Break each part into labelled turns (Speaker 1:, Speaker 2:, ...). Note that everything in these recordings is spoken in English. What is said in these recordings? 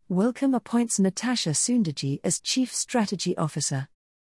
Speaker 1: Welcome appoints Natasha Sundarji as Chief Strategy Officer.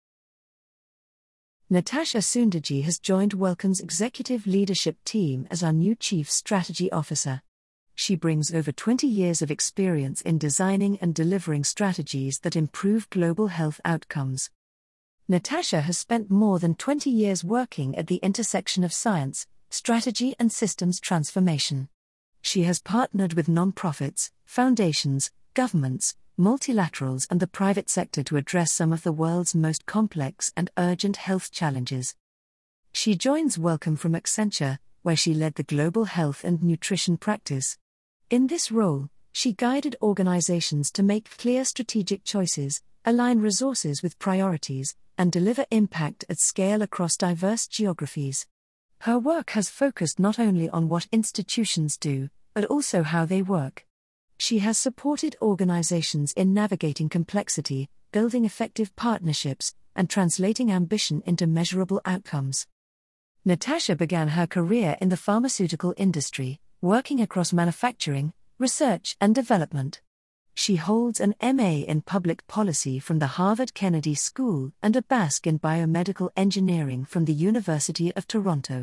Speaker 1: Natasha Sundarji has joined Welcome's executive leadership team as our new Chief Strategy Officer. She brings over 20 years of experience in designing and delivering strategies that improve global health outcomes. Natasha has spent more than 20 years working at the intersection of science, strategy and systems transformation. She has partnered with nonprofits, foundations, governments, multilaterals and the private sector to address some of the world's most complex and urgent health challenges. She joins Welcome from Accenture, where she led the global health and nutrition practice. In this role, she guided organizations to make clear strategic choices, align resources with priorities, and deliver impact at scale across diverse geographies. Her work has focused not only on what institutions do, but also how they work. She has supported organizations in navigating complexity, building effective partnerships, and translating ambition into measurable outcomes. Natasha began her career in the pharmaceutical industry, working across manufacturing, research, and development. She holds an MA in Public Policy from the Harvard Kennedy School and a BAsc in Biomedical Engineering from the University of Toronto.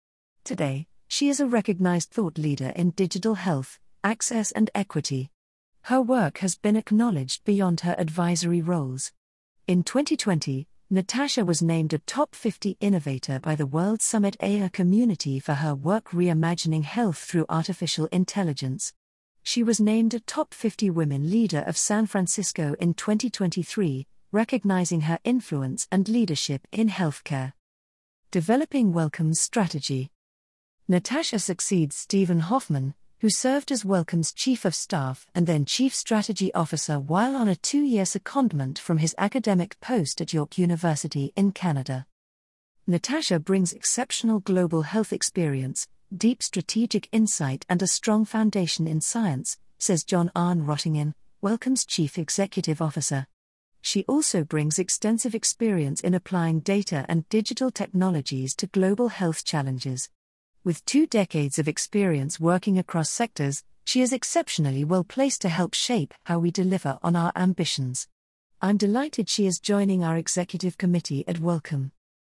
Speaker 1: Today, she is a recognized thought leader in digital health, access and equity. Her work has been acknowledged beyond her advisory roles. In 2020, Natasha was named a Top 50 Innovator by the World Summit AI community for her work reimagining health through artificial intelligence. She was named a Top 50 Women Leader of San Francisco in 2023, recognizing her influence and leadership in healthcare. Developing Welcome's strategy. Natasha succeeds Stephen Hoffman, who served as Welcome's Chief of Staff and then Chief Strategy Officer while on a 2-year secondment from his academic post at York University in Canada. Natasha brings exceptional global health experience, deep strategic insight and a strong foundation in science, says John Arne Rottingin, Welcome's Chief Executive Officer. She also brings extensive experience in applying data and digital technologies to global health challenges. With 2 decades of experience working across sectors, she is exceptionally well placed to help shape how we deliver on our ambitions. I'm delighted she is joining our executive committee at Welcome.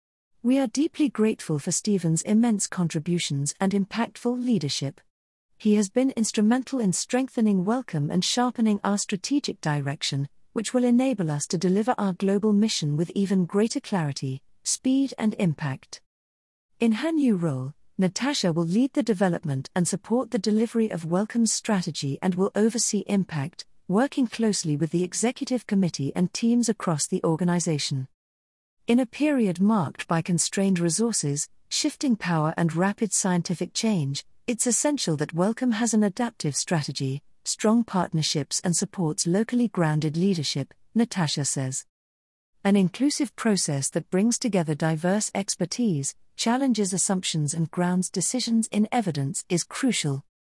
Speaker 1: We are deeply grateful for Stephen's immense contributions and impactful leadership. He has been instrumental in strengthening Welcome and sharpening our strategic direction, which will enable us to deliver our global mission with even greater clarity, speed and impact. In her new role, Natasha will lead the development and support the delivery of Welcome's strategy and will oversee impact, working closely with the executive committee and teams across the organization. In a period marked by constrained resources, shifting power and rapid scientific change, it's essential that Welcome has an adaptive strategy, strong partnerships and supports locally grounded leadership, Natasha says. An inclusive process that brings together diverse expertise, challenges assumptions and grounds decisions in evidence is crucial.